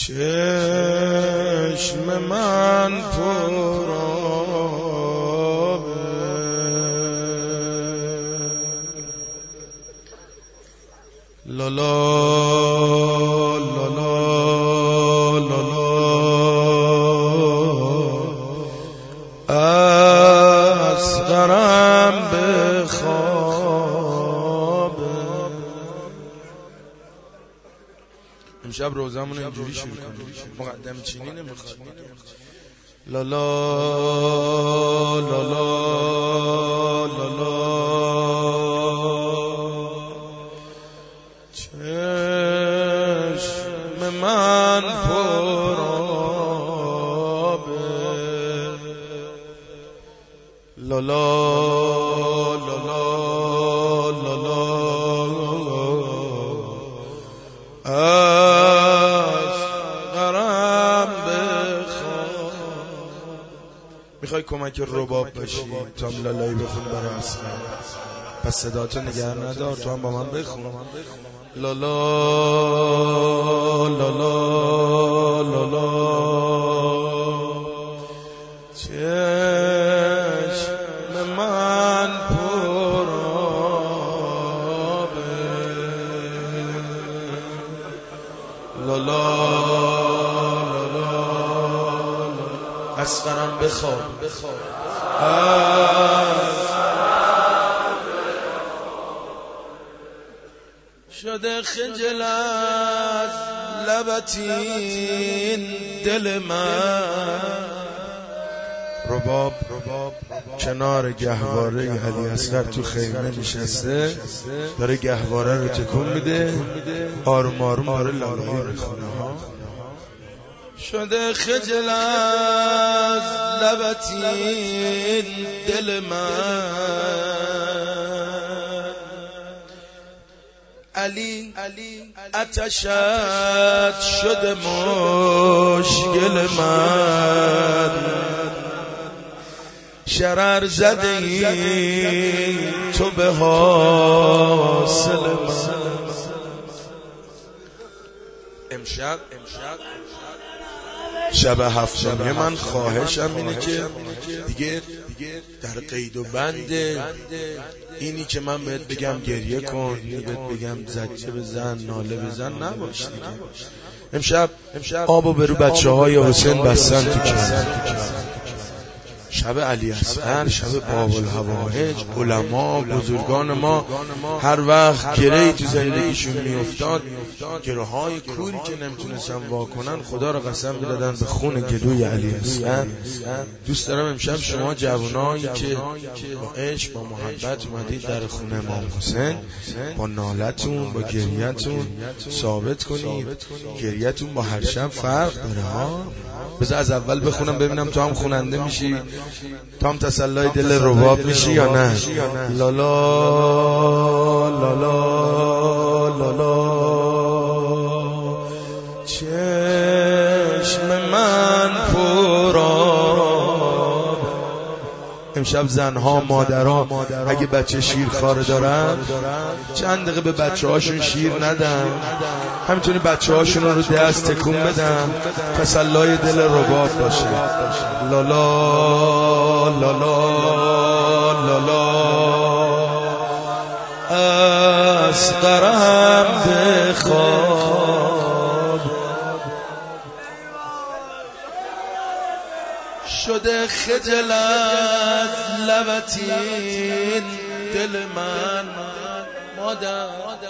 چشم من پرآبه لالا لالا لالا اصغرم به خوابه. امشب روزمون اینجوری شروع کنیم، مقدم چینی نمیخواد. لالا لالا لالا چشم من پرآبه لالا لالا لالا اصغرم به خواب. میخوای کمک رباب باشی تا هم لالایی بخون برای اصغر؟ پس صداتو نگه ندار، تو هم با من بخون. لالا لالا لالا چشم من پرآبه لالا لالا اصغرم بخواب شده خجل از لبتین دل من. رباب کنار گهواره علی اصغر تو خیمه نشسته، داره گهواره رو تکون میده، آروم آروم داره لالایی میخونه. شده خجل از لبتین دل من، علی آتشت شده مشکل من. شرر زده ای تو به حاصل من. امشب شب هفتمی من خواهشم اینه که دیگه در قید و بند اینی که من بهت بگم گریه کن، بهت بگم زجه بزن، ناله بزن نباش دیگه. امشب آبو برو بچه های حسین بستن تو کنار. شب علی اصغر، شب باب الهوایج. علما بزرگان ما هر وقت گرهی تو زندگیشون میافتاد، گره های کوری که نمیتونستن واکنن، خدا را قسم میدادن به خون گلوی علی اصغر. دوست دارم امشب شما جوانایی که با عشق با محبت اومدید در خونه امام حسین، با نالتون با گریتون ثابت کنید گریتون با هر شب فرق داره ها. بذار از اول بخونم ببینم تو هم خوننده میشی، تو هم تسلای دل رباب میشی یا نه. لالا لالا لالا چشم من پرآبه. امشب زنها مادرها اگه بچه شیرخواره دارن چند دقیقه به بچه هاشون شیر ندن، همینطوری بچه هاشون رو دست تکون بدن، تسلای دل رباب باشه. لالا لالا لالا اصغرم به خواب. شده خجل از لبتین دل من. مادر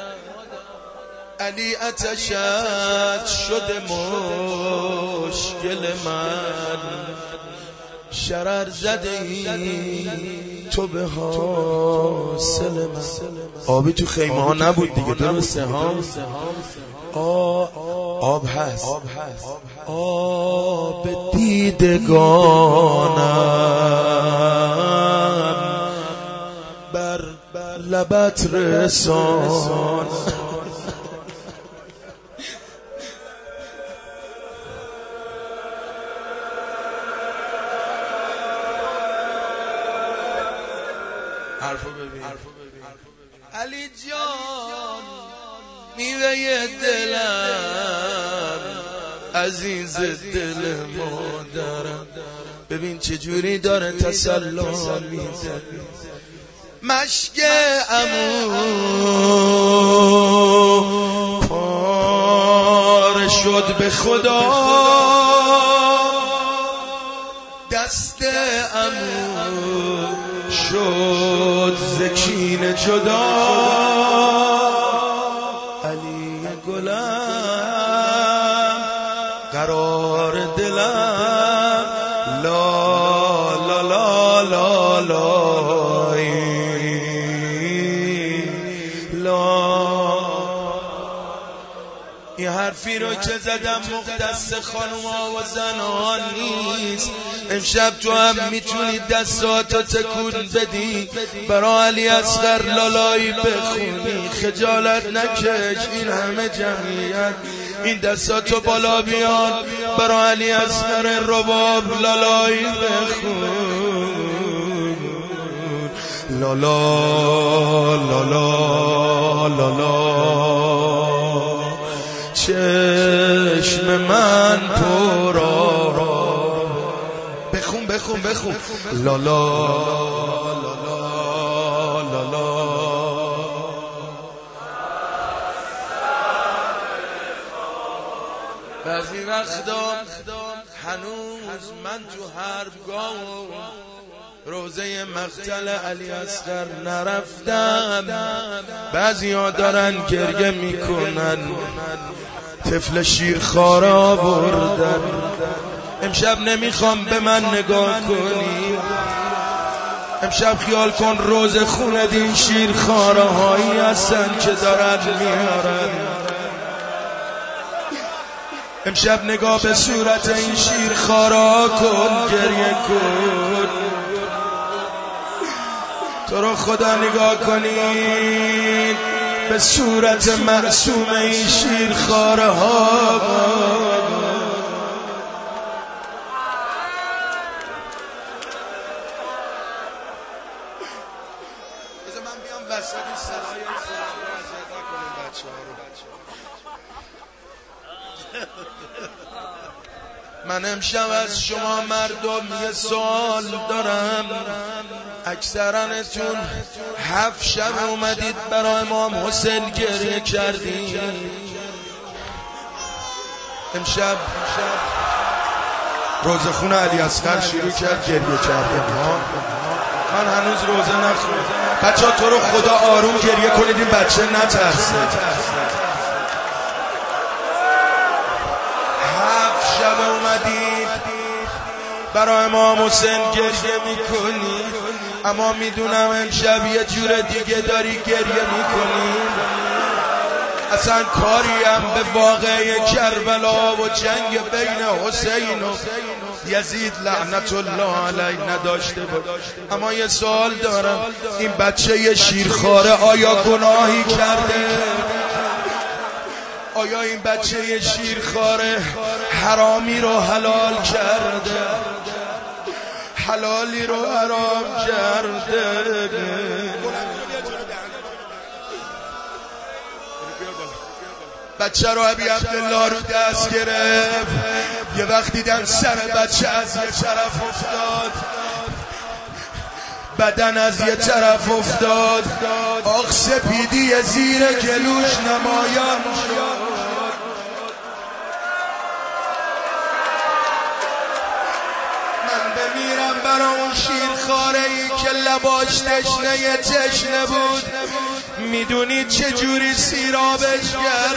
علی آتشت شده مشکل من. شرر زده ای تو به حاصل من. آبی تو خیمه ها نبود دیگه، درسته ها؟ آب هست، آب دیدگانم بر لبت رسان. حرفو ببین. علی جان میوه دلم عزیز دل مادرم، ببین چجوری داره تسلا میده. مشک عمو پاره شد به خدا، دست عمو شد زکین جدا. علی گلم قرار دلم، لا لا لا لا لا این حرفی رو که زدم مختص خانوما و زنان نیست. امشب تو هم میتونی دستاتو تکون بدی، برا علی اصغر لالایی بخونی. خجالت نکش این همه جمعیت، این دستاتو بالا بیان برا علی اصغر رباب لالایی بخون. لالا لالا لالا چشم من پرا. بخون بخون بخون. لالا لالا لالا بعضی وقتا هنوز من تو حربگاه روزه مقتل علی اصغر نرفتم. بعضی ها دارن گریه میکنن، طفل شیرخواره آوردن. امشب نمیخوام به من نگاه کنی، امشب خیال کن روز خونت این شیرخواره هایی هستن که دارن میارن. امشب نگاه به صورت این شیرخواره کن، گریه کن. تو رو خدا نگاه کنید به صورت معصوم این شیرخواره ها. بذار من بیام وسط این صدای اذیت نکنیم بچه ها رو. من امشب از شما مردم یه سوال دارم. اکثرانتون 7 شب اومدید برای امام حسین گریه کردید. امشب روزخون علی اصغر شروع کرد گریه کردن. من هنوز روزه نخوردم. بچه ها تو رو خدا آروم گریه کنید، این بچه نترسه. 7 شب اومدید برای امام حسین گریه میکنی، اما میدونم امشب یه جور دیگه داری گریه میکنی. اصلا کاری هم به واقعه کربلا و جنگ بین حسین و یزید لعنت الله علیه نداشته بود. اما یه سوال دارم، این بچه یه شیرخواره آیا گناهی کرده؟ آیا این بچه یه شیرخواره حرامی رو حلال کرده؟ حلالی رو حرام کرده؟ بچه رو ابی عبدالله رو دست گرفت. یه وقت دیدن سر بچه از یه طرف افتاد، بدن از یه طرف افتاد، آخ سپیدی زیر گلوش نمایان شد. من بمیرم برا اون شیرخواره ای که لباش تشنه بود. میدونید چجوری سیرابش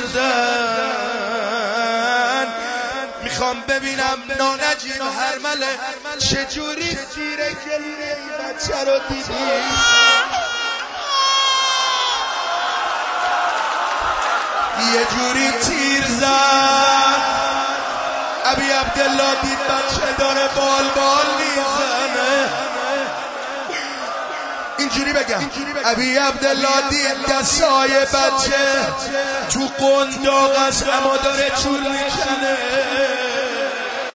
کردن؟ میخوام ببینم نانجین هرمله چجوری زیر گلوی این بچه رو دیدی؟ یه جوری تیر زد. ابی عبدالله دید بچه داره بال میزنه. اینجوری بگم، ابی عبدالله دید دستای بچه تو قنداق است اما داره چول میکنه.